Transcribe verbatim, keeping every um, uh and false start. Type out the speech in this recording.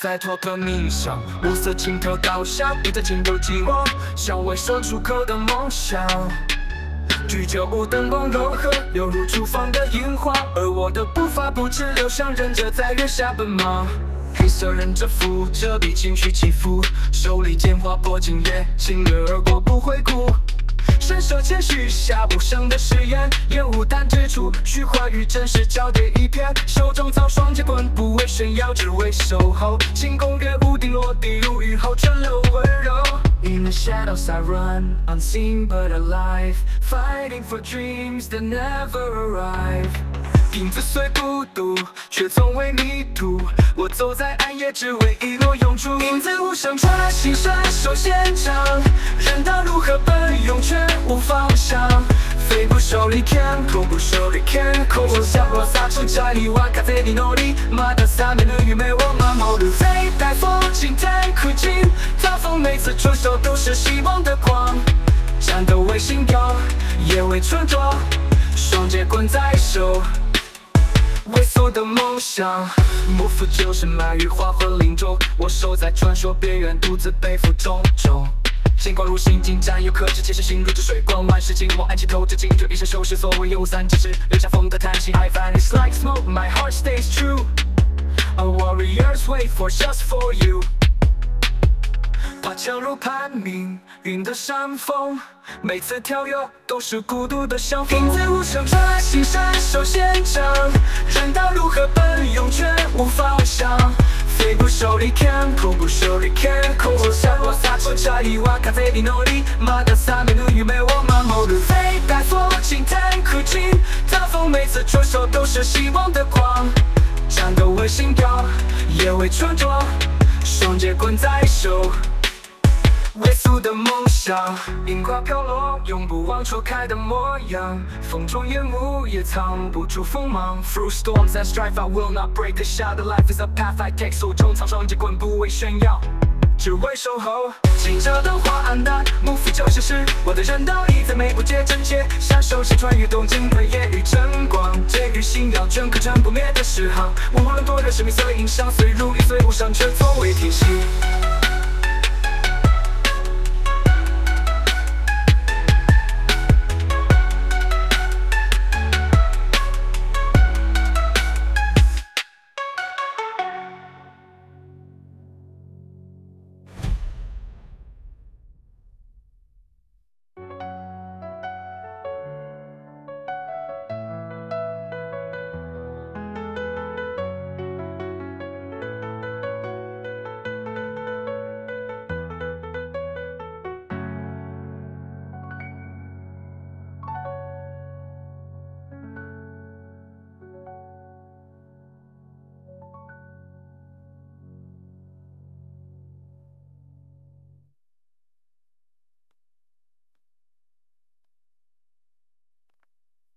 在托的冥想，五色镜头倒下，不再轻柔寂寞，向未说出口的梦想。居酒屋灯光柔和，犹如厨房的樱花，而我的步伐不知流向忍着在月下奔忙。黑色忍着负，遮蔽情绪起伏，手里剑划破今夜，侵略而过不回顾。伸手谦虚下无声的誓言，烟雾弹之处，虚幻与真实交叠一片。手中造双截棍，不为炫耀，只为守候。进攻月屋顶落地，如雨后春流温柔。In the shadows I run, unseen but alive, fighting for dreams that never arrive. 影子虽孤独，却从未迷途。我走在暗夜，只为一落永驻。影子无声传，心闪手现场，人道如何奔涌，却无方向。飞不手里看，空不手里看，口我下落洒出在里瓦卡在你脑里，马达萨面的雨没我马毛的飞带风，轻弹苦尽，大风每次出手都是希望的光。战斗为心跳，也为纯浊，双截棍在手。猥琐的梦想，幕府就是鳗鱼花魂灵中，我守在传说边缘，独自背负重重。星光如心，金战有克制，且是心如止水，光万事尽，我暗器透着进退，一生修饰，所谓有三只是留下风的叹息。I vanish like smoke, my heart stays true. A warrior's wait for just for you. 爬墙如攀命运的山峰，每次跳跃都是孤独的相逢。影子无声传，心闪手现场，人道如何奔涌，却无方向。飞不手里看，空不手里看，口我下落洒出在里瓦卡在你脑里，马达萨面的雨没我马毛的飞带风，轻弹苦尽，大风每次出手都是希望的光。战斗为心跳，也为纯浊，双截棍在手。微俗的梦想，樱花飘落，永不忘初开的模样。风中烟雾也藏不住锋芒。Through storms and strife, I will not break. 刻下的 life is a path I take. 手中藏双截棍，不为炫耀，只为守候。清澈灯花暗淡，幕府就是诗。我的人道已在每不界真切，享受是穿越东京的夜与晨光。这与信仰镌刻成不灭的诗行。无论多热，生命随影响，虽如影随无伤，却从未停息。